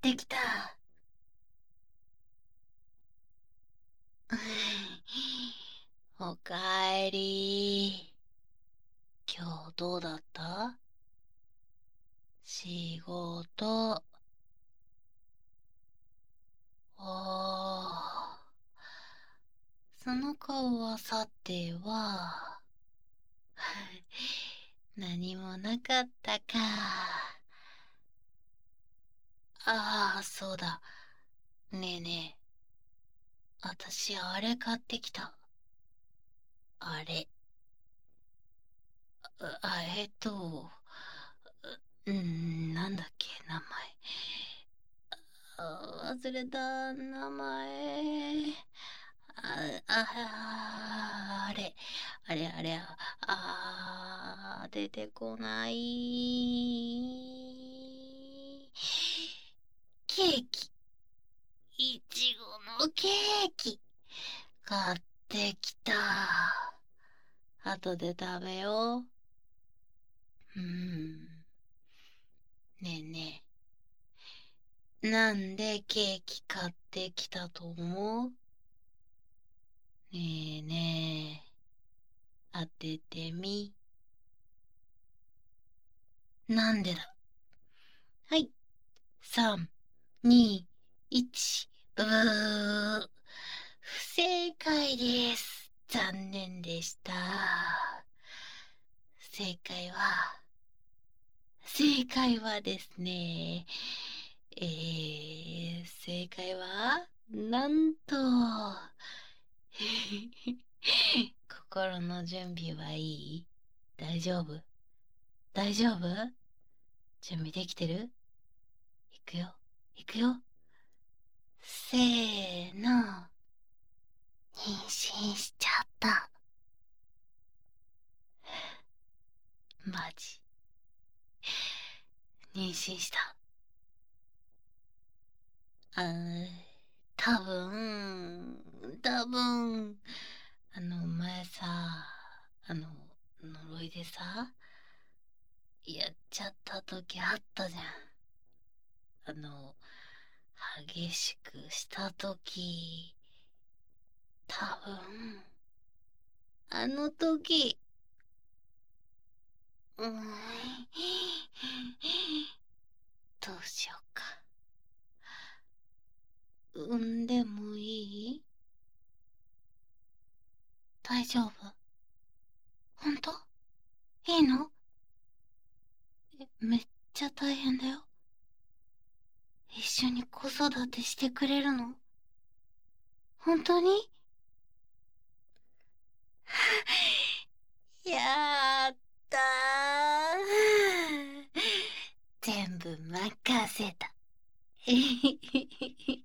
ってきた。おかえり。今日どうだった？仕事。おー。その顔はさては、何もなかったか。ああ、そうだ。ねえねえ、私あれ買ってきた。あれ。なんだっけ、名前。忘れた、名前。あれ、出てこない。ケーキ、いちごのケーキ、買ってきた。後で食べよう。ねえねえ、なんでケーキ買ってきたと思う？ねえねえ、当ててみ。なんでだ？はい。3、2、1、ブー。不正解です。残念でした。正解は、正解はですね、正解は、なんと、心の準備はいい？大丈夫？大丈夫？準備できてる？いくよ、いくよ。せーの。妊娠しちゃった。マジ。妊娠した。あー、多分、前さ、あの、呪いでさ、やっちゃった時あったじゃん。激しくした時、多分、あの時、うーん、どうしようか。産んでもいい？大丈夫？ほんと？いいの？めっちゃ大変だよ。一緒に子育てしてくれるの？本当に？やったー。全部任せた。えへへへ。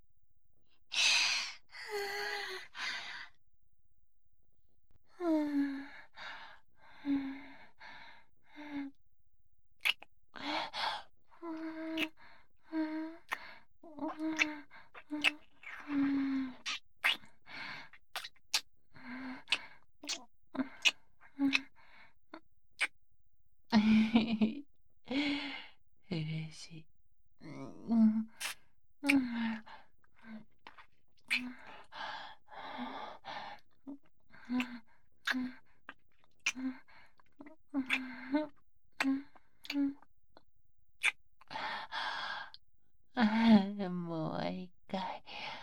嬉しい。もう一回。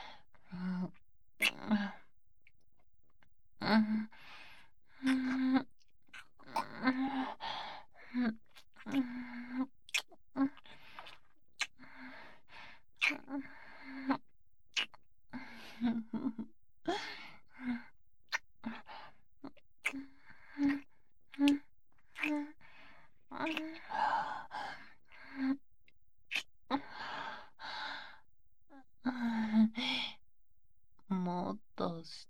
もっとして。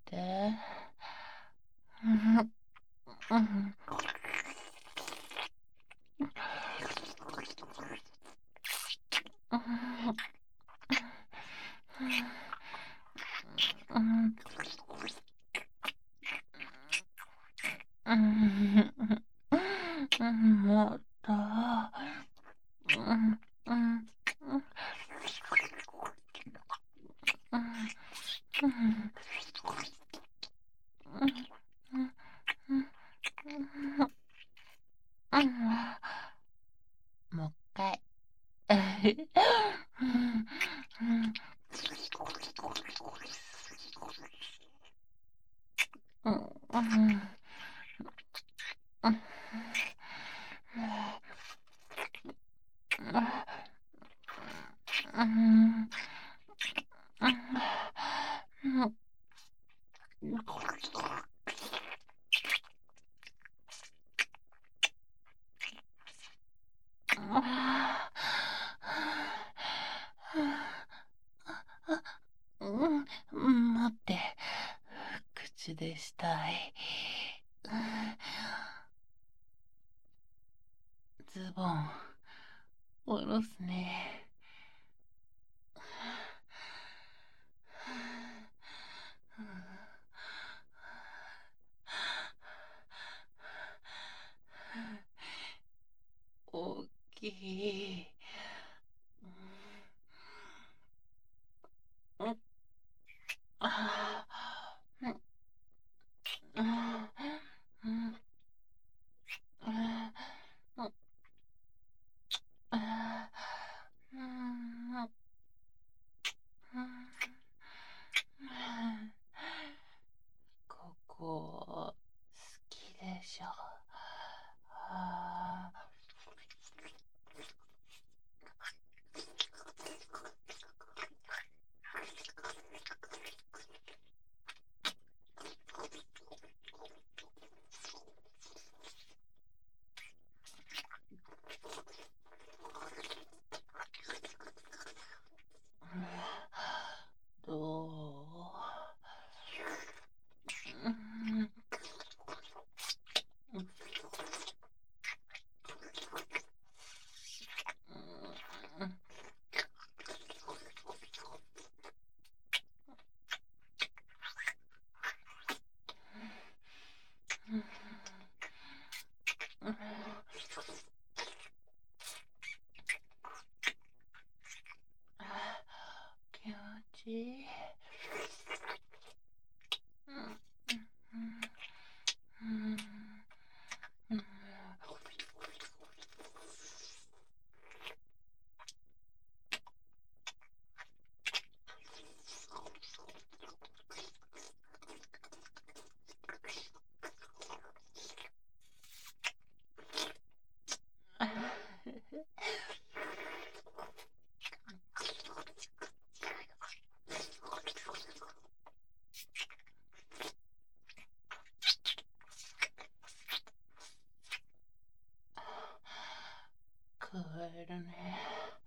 もっと。 もう一回。待って。口でしたい。ズボン、下ろすね。大きい。ここ好きでしょ。ど気持ちいい。食えるね。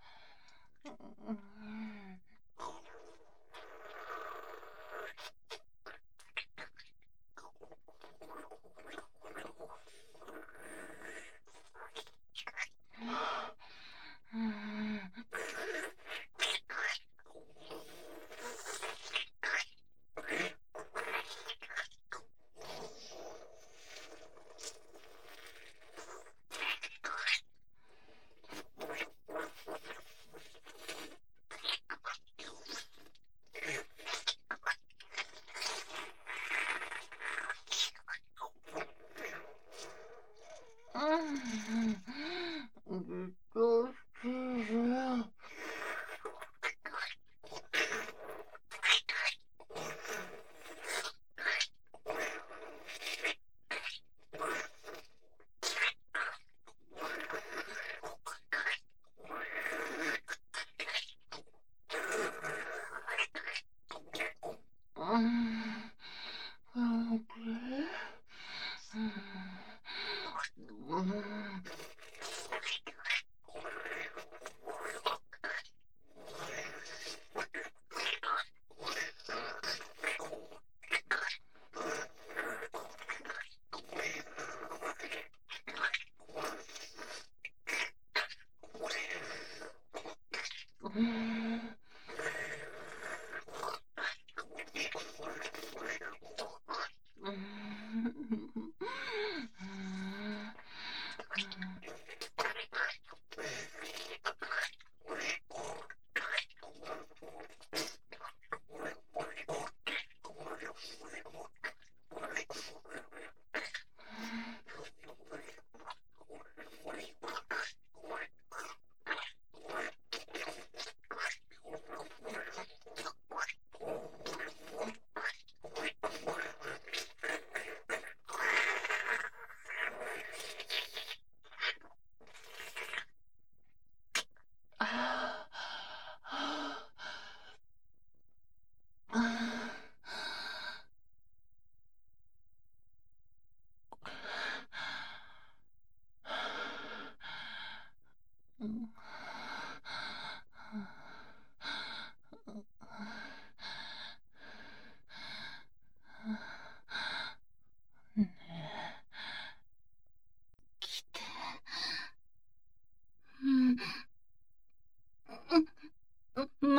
どうしてる？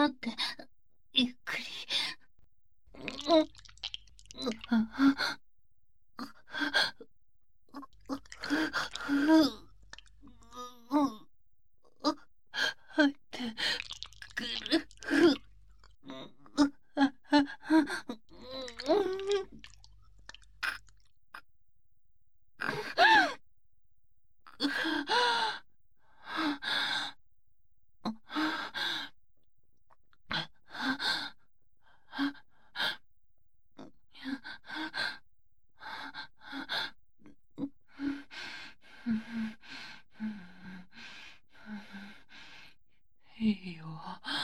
待って、ゆっくり。入ってくる。いいよ。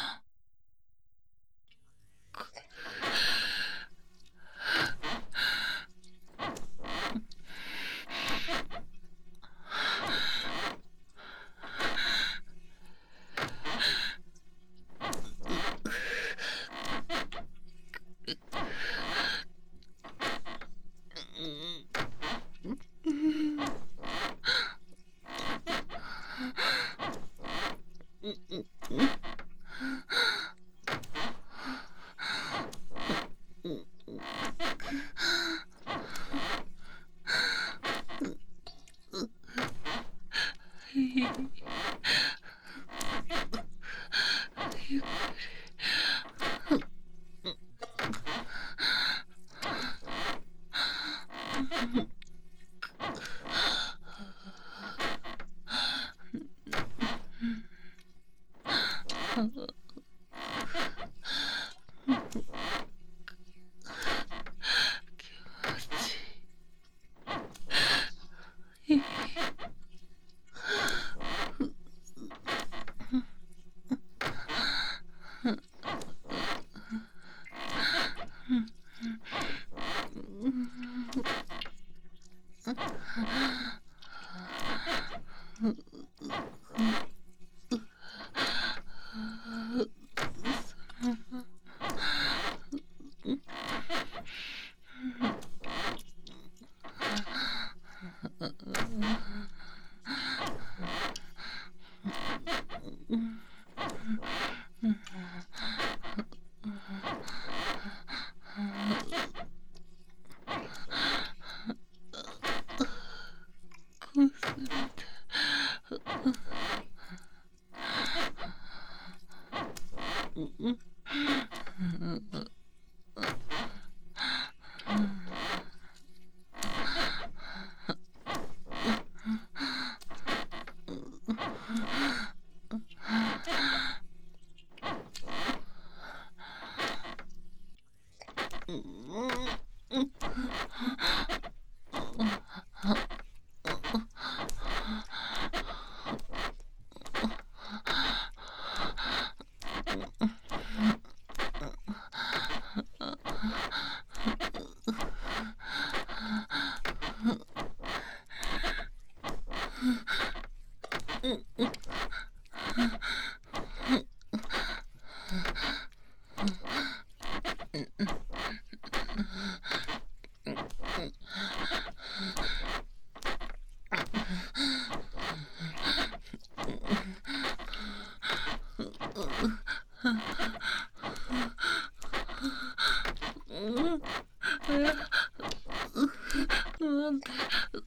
なんで。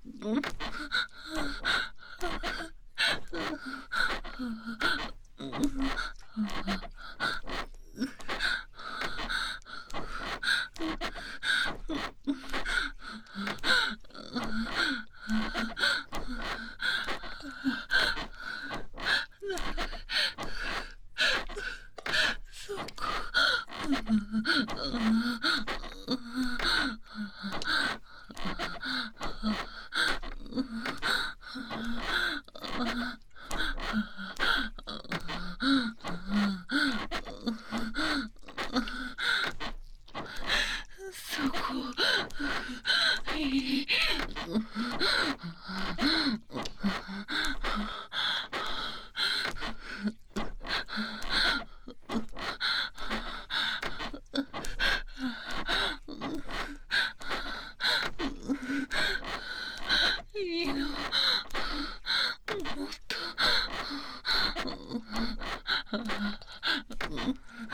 そこ。そこ。いい。いいの。もっと。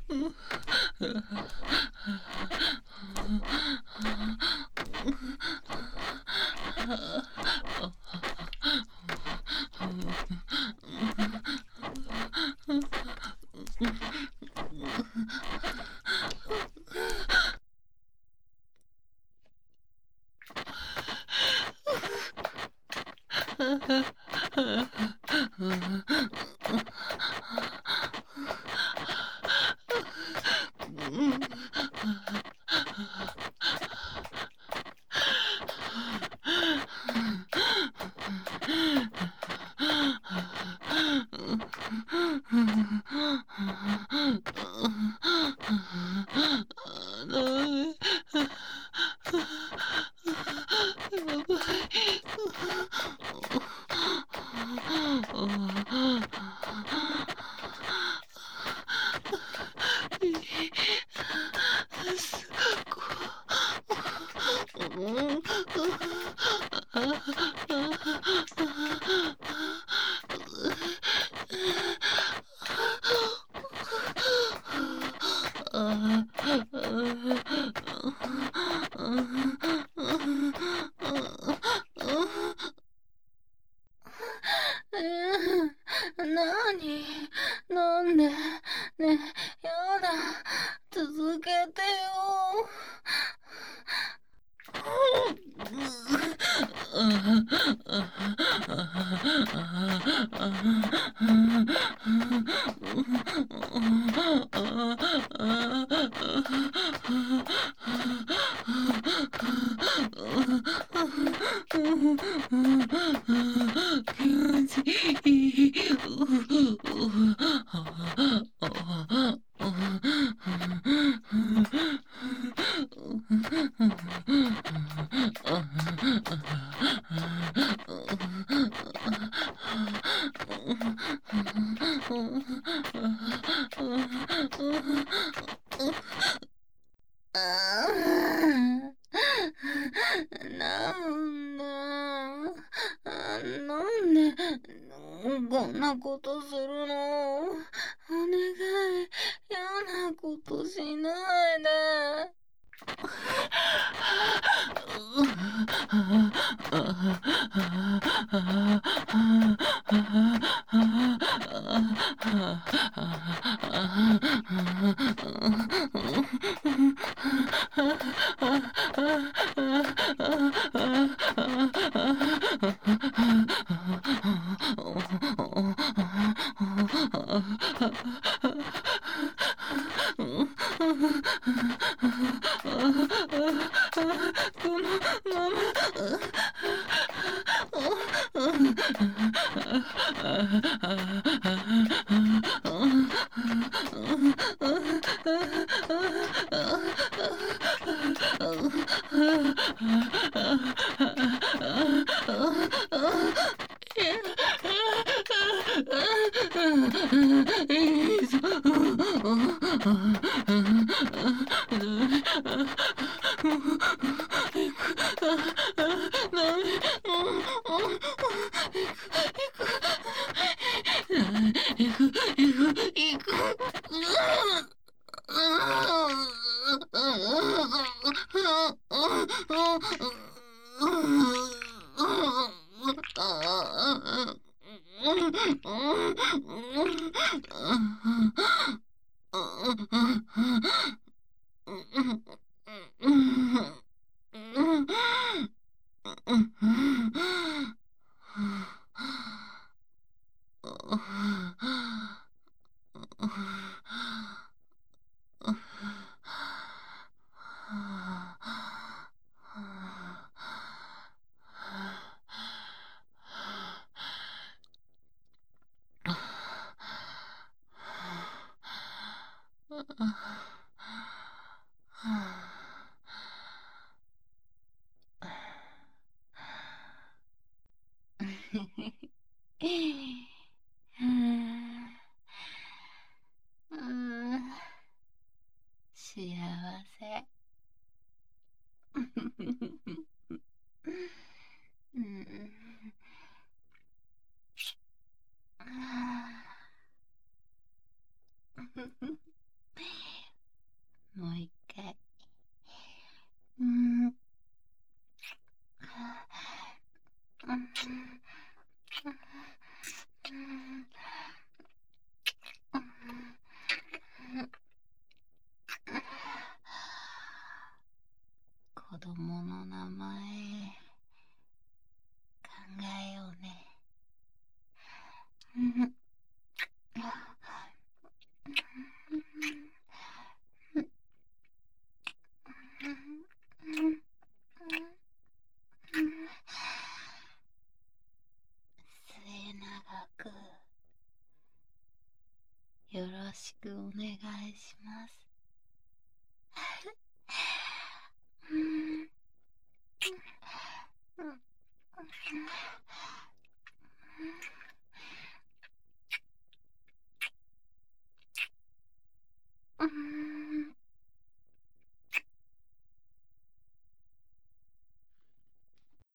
なに、なんで、ね、やだ、続けてよ。気持ちいい。なんで、なんで、こんなことするの？お願い、嫌なことしないで。このまいいぞ。行く。幸せ。うん。 もう一回。うん。子供の名前考えようね。末永くよろしくお願いします。